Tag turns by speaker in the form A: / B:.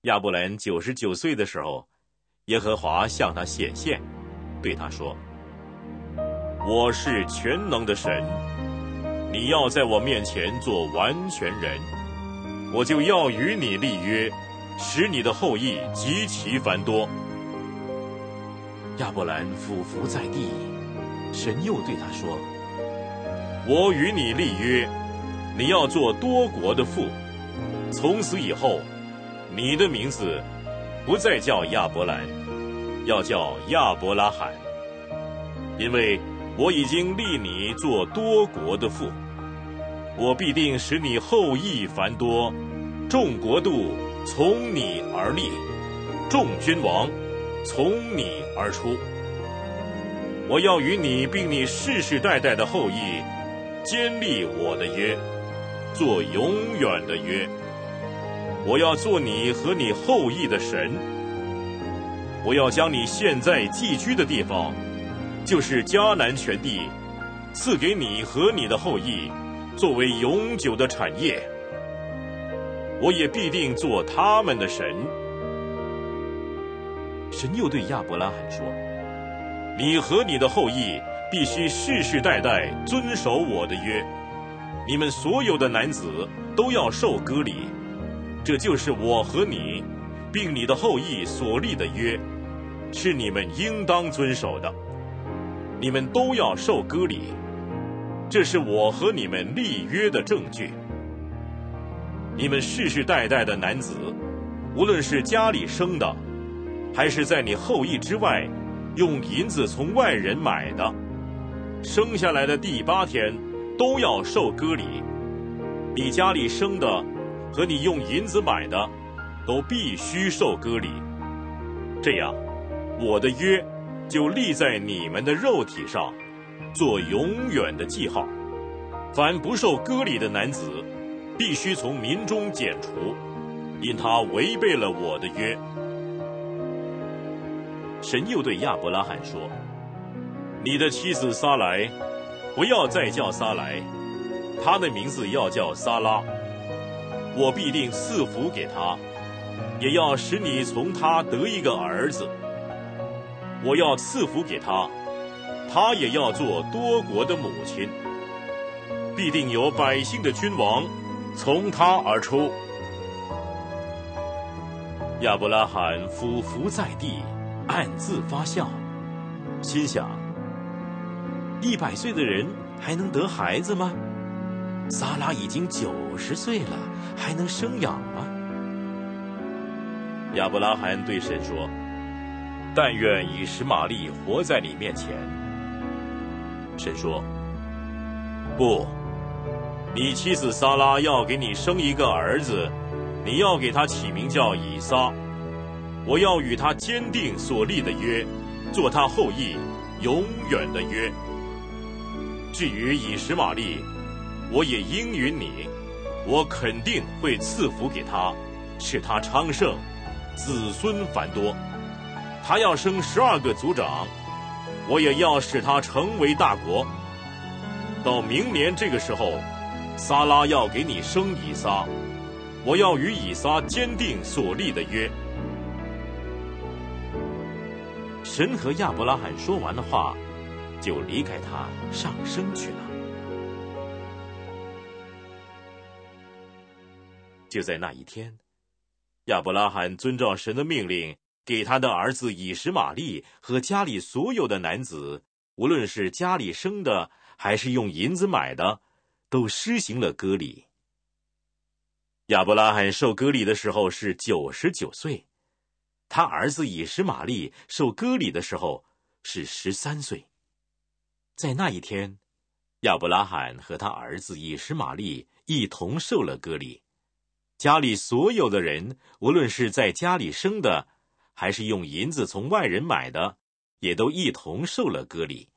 A: 亚伯兰99岁的时候，耶和华向他显现，对他说：我是全能的神，你要在我面前做完全人，我就要与你立约，使你的后裔极其繁多。亚伯兰俯伏在地，神又对他说：我与你立约，你要做多国的父，从此以后，你的名字不再叫亚伯兰，要叫亚伯拉罕，因为我已经立你做多国的父。我必定使你后裔繁多，众国度从你而立，众君王从你而出。我要与你并你世世代代的后裔坚立我的约，做永远的约。我要做你和你后裔的神。我要将你现在寄居的地方，就是迦南全地，赐给你和你的后裔，作为永久的产业。我也必定做他们的神。神又对亚伯拉罕说：你和你的后裔必须世世代代遵守我的约，你们所有的男子都要受割礼，这就是我和你并你的后裔所立的约，是你们应当遵守的。你们都要受割礼，这是我和你们立约的证据。你们世世代代的男子，无论是家里生的，还是在你后裔之外用银子从外人买的，生下来的第8天都要受割礼。你家里生的和你用银子买的，都必须受割礼。这样，我的约就立在你们的肉体上，做永远的记号。凡不受割礼的男子，必须从民中剪除，因他违背了我的约。神又对亚伯拉罕说：你的妻子撒来，不要再叫撒来，她的名字要叫撒拉。我必定赐福给她，也要使你从她得一个儿子。我要赐福给她，她也要做多国的母亲，必定有百姓的君王从她而出。亚伯拉罕俯伏在地，暗自发笑，心想：100岁的人还能得孩子吗？撒拉已经90岁了，还能生养吗？亚伯拉罕对神说：但愿以实玛利活在你面前。神说：不，你妻子撒拉要给你生一个儿子，你要给他起名叫以撒。我要与他坚定所立的约，做他后裔永远的约。至于以实玛利，我也应允你，我肯定会赐福给他，使他昌盛，子孙繁多。他要生12个族长，我也要使他成为大国。到明年这个时候，撒拉要给你生以撒，我要与以撒坚定所立的约。神和亚伯拉罕说完了话，就离开他上升去了。就在那一天，亚伯拉罕遵照神的命令，给他的儿子以实玛利和家里所有的男子，无论是家里生的还是用银子买的，都施行了割礼。亚伯拉罕受割礼的时候是99岁，他儿子以实玛利受割礼的时候是13岁。在那一天，亚伯拉罕和他儿子以实玛利一同受了割礼。家里所有的人，无论是在家里生的，还是用银子从外人买的，也都一同受了割礼。